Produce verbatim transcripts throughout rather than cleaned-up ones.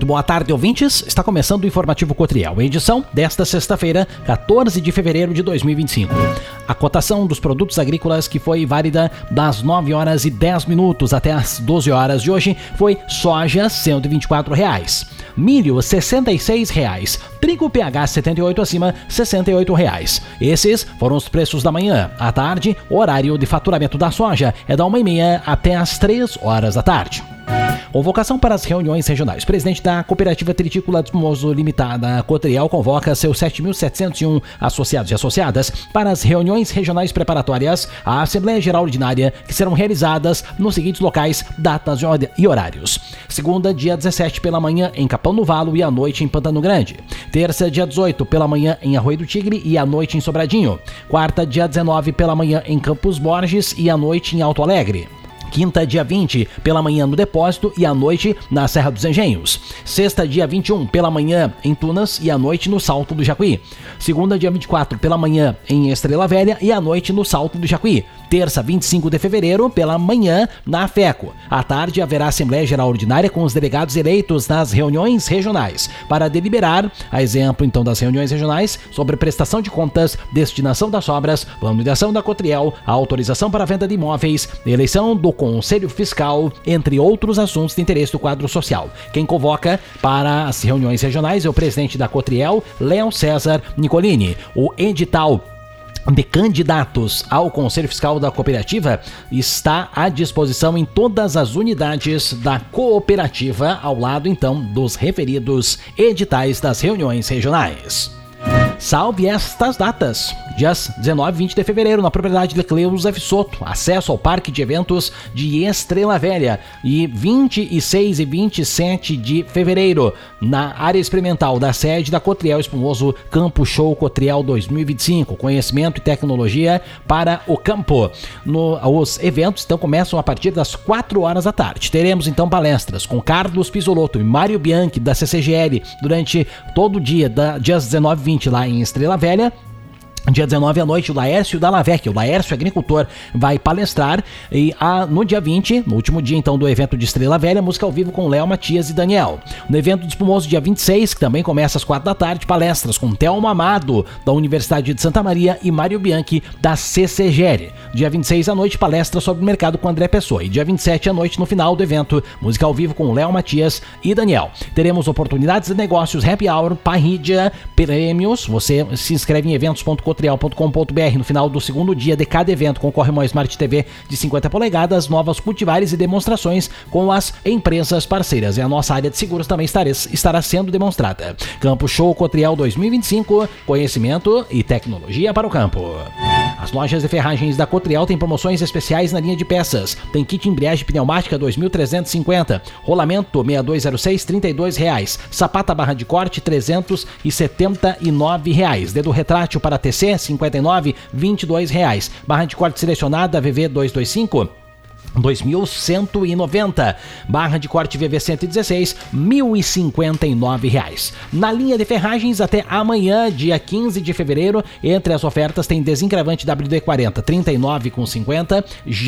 boa tarde, ouvintes. Está começando o Informativo Cotriel, edição desta sexta-feira, quatorze de fevereiro de dois mil e vinte e cinco. A cotação dos produtos agrícolas, que foi válida das nove horas e dez minutos até as doze horas de hoje, foi soja cento e vinte e quatro reais, milho sessenta e seis reais, trigo P H setenta e oito acima sessenta e oito reais. Esses foram os preços da manhã. À tarde, o horário de faturamento da soja é da uma e meia até as três horas da tarde. Convocação para as reuniões regionais. O presidente da Cooperativa Tritícola de Espumoso Limitada, Cotriel, convoca seus sete mil setecentos e um associados e associadas para as reuniões regionais preparatórias à Assembleia Geral Ordinária, que serão realizadas nos seguintes locais, datas e horários. Segunda, dia dezessete, pela manhã, em Capão do Valo e à noite em Pantano Grande. Terça, dia dezoito, pela manhã, em Arroio do Tigre e à noite em Sobradinho. Quarta, dia dezenove, pela manhã, em Campos Borges e à noite em Alto Alegre. Quinta, dia vinte, pela manhã no Depósito e à noite na Serra dos Engenhos. Sexta, dia vinte e um, pela manhã em Tunas e à noite no Salto do Jacuí. Segunda, dia vinte e quatro, pela manhã em Estrela Velha e à noite no Salto do Jacuí. Terça, vinte e cinco de fevereiro, pela manhã na FECO. À tarde haverá Assembleia Geral Ordinária com os delegados eleitos nas reuniões regionais para deliberar, a exemplo então das reuniões regionais, sobre prestação de contas, destinação das obras, plano de ação da Cotriel, a autorização para a venda de imóveis, eleição do Conselho Fiscal, entre outros assuntos de interesse do quadro social. Quem convoca para as reuniões regionais é o presidente da Cotriel, Léo César Nicolini. O edital de candidatos ao Conselho Fiscal da Cooperativa está à disposição em todas as unidades da cooperativa, ao lado então dos referidos editais das reuniões regionais. Salve estas datas, dias dezenove e vinte de fevereiro, na propriedade de Cleus F. Soto, acesso ao Parque de Eventos de Estrela Velha, e vinte e seis e vinte e sete de fevereiro, na área experimental da sede da Cotriel Espumoso Campo Show Cotriel dois mil e vinte e cinco, conhecimento e tecnologia para o campo. No, os eventos então começam a partir das quatro horas da tarde. Teremos então palestras com Carlos Pisolotto e Mário Bianchi da C C G L durante todo o dia, da, dias dezenove e vinte lá em Estrela Velha. Dia dezenove à noite, o Laércio Dallavec, o Laércio Agricultor, vai palestrar. E a, no dia vinte, no último dia então do evento de Estrela Velha, música ao vivo com Léo Matias e Daniel. No evento do Espumoso, dia vinte e seis, que também começa às quatro da tarde, palestras com Thelmo Amado, da Universidade de Santa Maria, e Mário Bianchi, da C C G L. Dia vinte e seis à noite, palestra sobre o mercado com André Pessoa. E dia vinte e sete à noite, no final do evento, música ao vivo com Léo Matias e Daniel. Teremos oportunidades de negócios, happy hour, parrilha, prêmios. Você se inscreve em eventos ponto com cotriel ponto com ponto b r. No final do segundo dia de cada evento concorre uma Smart T V de cinquenta polegadas, novas cultivares e demonstrações com as empresas parceiras. E a nossa área de seguros também estará, estará sendo demonstrada. Campo Show Cotriel dois mil e vinte e cinco, conhecimento e tecnologia para o campo. As lojas de ferragens da Cotriel têm promoções especiais na linha de peças. Tem kit embreagem pneumática dois mil trezentos e cinquenta, rolamento seis dois zero seis, trinta e dois reais, sapata barra de corte trezentos e setenta e nove reais, dedo retrátil para T C cinquenta e nove, vinte e dois reais, barra de corte selecionada V V duzentos e vinte e cinco, dois mil cento e noventa, barra de corte V V cento e dezesseis, mil e cinquenta e nove reais. Na linha de ferragens, até amanhã, dia quinze de fevereiro, entre as ofertas tem desencravante W D quarenta, trinta e nove com cinquenta,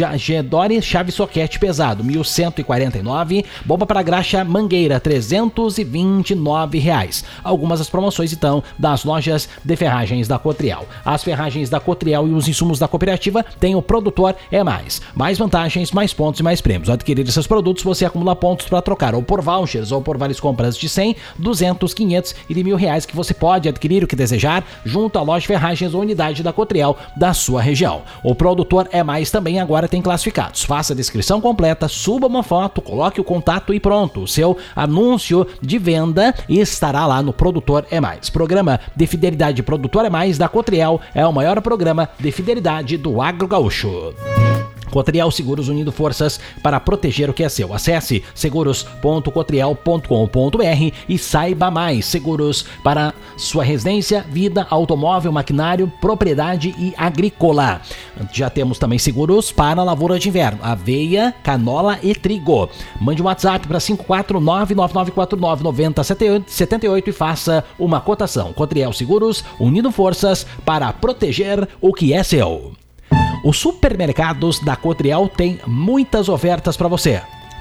Gedore chave soquete pesado, mil cento e quarenta e nove, bomba para graxa Mangueira, trezentos e vinte e nove reais. Algumas das promoções então das lojas de ferragens da Cotriel. As ferragens da Cotriel e os insumos da cooperativa têm o produtor é mais. Mais vantagens, mais pontos e mais prêmios. Ao adquirir esses produtos, você acumula pontos para trocar ou por vouchers ou por várias compras de cem, duzentos, quinhentos e de mil reais que você pode adquirir o que desejar junto à loja Ferragens ou unidade da Cotriel da sua região. O produtor é mais também agora tem classificados. Faça a descrição completa, suba uma foto, coloque o contato e pronto. O seu anúncio de venda estará lá no Produtor é Mais. Programa de fidelidade Produtor é Mais da Cotriel é o maior programa de fidelidade do agro gaúcho. Cotriel Seguros, unindo forças para proteger o que é seu. Acesse seguros ponto cotriel ponto com ponto b r e saiba mais. Seguros para sua residência, vida, automóvel, maquinário, propriedade e agrícola. Já temos também seguros para a lavoura de inverno, aveia, canola e trigo. Mande um WhatsApp para cinco quatro nove nove nove quatro nove nove zero sete oito e faça uma cotação. Cotriel Seguros, unindo forças para proteger o que é seu. Os supermercados da Cotriel têm muitas ofertas para você.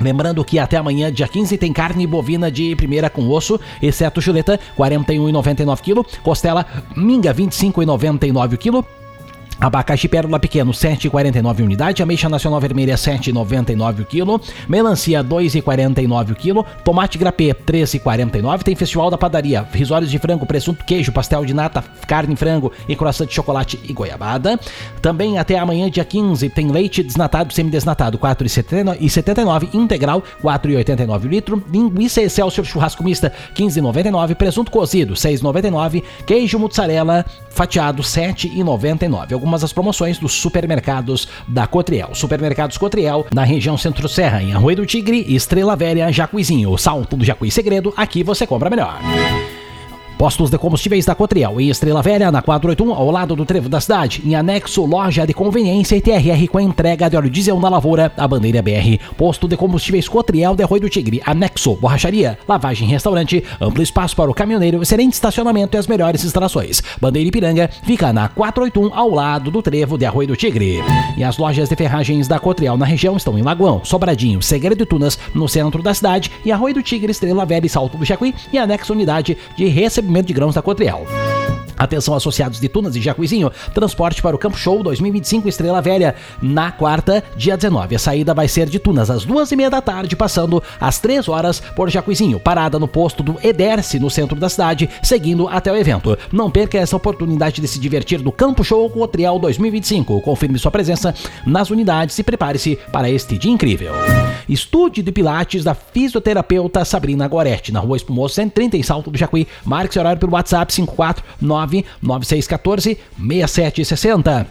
Lembrando que até amanhã, dia quinze, tem carne bovina de primeira com osso, exceto chuleta, quarenta e um reais e noventa e nove centavos quilo. Costela minga, vinte e cinco reais e noventa e nove centavos quilo. Abacaxi pérola pequeno, sete reais e quarenta e nove unidade. Ameixa nacional vermelha, sete reais e noventa e nove o quilo. Melancia, dois reais e quarenta e nove o quilo. Tomate grapê, três reais e quarenta e nove. Tem festival da padaria, risórios de frango, presunto, queijo, pastel de nata, carne, frango e croissant de chocolate e goiabada. Também até amanhã, dia quinze, tem leite desnatado, semidesnatado, quatro reais e setenta e nove. Integral, quatro reais e oitenta e nove o litro. Linguiça Excelsior churrasco mista, quinze reais e noventa e nove. Presunto cozido, seis reais e noventa e nove. Queijo mussarela fatiado, sete reais e noventa e nove. Algumas das promoções dos supermercados da Cotriel. Supermercados Cotriel, na região Centro-Serra, em Arroio do Tigre, Estrela Velha, Jacuizinho, Salto do Jacuí Segredo, aqui você compra melhor. Postos de combustíveis da Cotriel, em Estrela Velha, na quatrocentos e oitenta e um, ao lado do trevo da cidade. Em anexo, loja de conveniência e T R R com a entrega de óleo diesel na Lavoura, a Bandeira B R. Posto de combustíveis Cotriel de Arroio do Tigre, anexo, borracharia, lavagem, restaurante, amplo espaço para o caminhoneiro, excelente estacionamento e as melhores instalações. Bandeira Ipiranga fica na quatrocentos e oitenta e um, ao lado do trevo de Arroio do Tigre. E as lojas de ferragens da Cotriel na região estão em Lagoão, Sobradinho, Segredo de Tunas, no centro da cidade, e Arroio do Tigre, Estrela Velha e Salto do Jacuí, e anexo unidade de recebimento de grãos da Cotriel. Atenção, associados de Tunas e Jacuizinho, transporte para o Campo Show dois mil e vinte e cinco Estrela Velha, na quarta, dia dezenove. A saída vai ser de Tunas às duas e meia da tarde, passando às três horas por Jacuizinho. Parada no posto do Ederce, no centro da cidade, seguindo até o evento. Não perca essa oportunidade de se divertir do Campo Show Cotriel dois mil e vinte e cinco. Confirme sua presença nas unidades e prepare-se para este dia incrível. Estúdio de Pilates da fisioterapeuta Sabrina Goretti, na Rua Espumoso cento e trinta, em Salto do Jacuí. Marque seu horário pelo WhatsApp cinco quatro nove nove seis um quatro seis sete seis zero.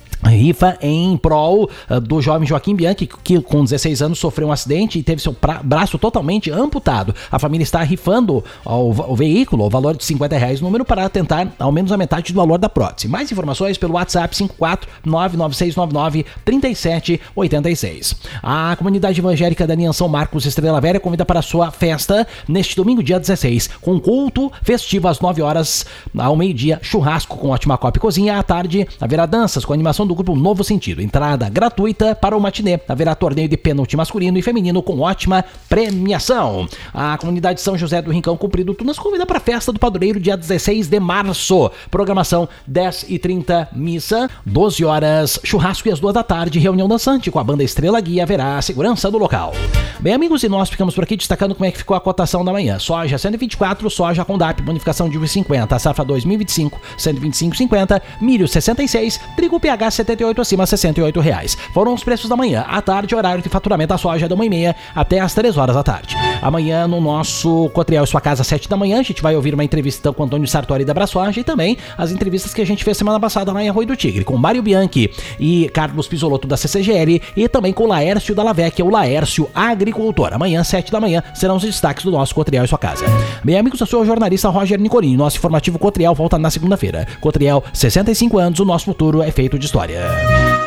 Rifa em prol uh, do jovem Joaquim Bianchi, que com dezesseis anos sofreu um acidente e teve seu pra- braço totalmente amputado. A família está rifando o, o veículo, o valor de cinquenta reais, número, para tentar ao menos a metade do valor da prótese. Mais informações pelo WhatsApp cinco quatro nove nove seis nove nove três sete oito seis. A comunidade evangélica da União São Marcos Estrela Velha convida para a sua festa neste domingo, dia dezesseis, com culto festivo às nove horas ao meio-dia, churrasco com ótima copa e cozinha. À tarde haverá danças com animação do grupo Novo Sentido. Entrada gratuita para o matinê. Haverá torneio de pênalti masculino e feminino com ótima premiação. A comunidade São José do Rincão Comprido Tunas convida para a festa do padroeiro dia dezesseis de março. Programação dez e trinta, missa, doze horas, churrasco e às duas da tarde, reunião dançante com a banda Estrela Guia. Haverá a segurança do local. Bem, amigos, e nós ficamos por aqui destacando como é que ficou a cotação da manhã. Soja cento e vinte e quatro, soja com D A P, bonificação de um real e cinquenta, safra dois mil e vinte e cinco, cento e vinte e cinco reais e cinquenta, milho sessenta e seis, trigo P H setenta e oito acima, sessenta e oito reais. Foram os preços da manhã. À tarde, horário de faturamento da soja da uma e meia até às três horas da tarde. Amanhã, no nosso Cotriel e Sua Casa, às sete da manhã, a gente vai ouvir uma entrevista então, com Antônio Sartori da Braçoja e também as entrevistas que a gente fez semana passada lá em Arroio do Tigre, com Mário Bianchi e Carlos Pisolotto da C C G L e também com o Laércio da Lavec, o Laércio Agricultor. Amanhã, sete da manhã, serão os destaques do nosso Cotriel e Sua Casa. Bem, amigos, eu sou o jornalista Roger Nicolini. Nosso informativo Cotriel volta na segunda-feira. Cotriel, sessenta e cinco anos, o nosso futuro é feito de história.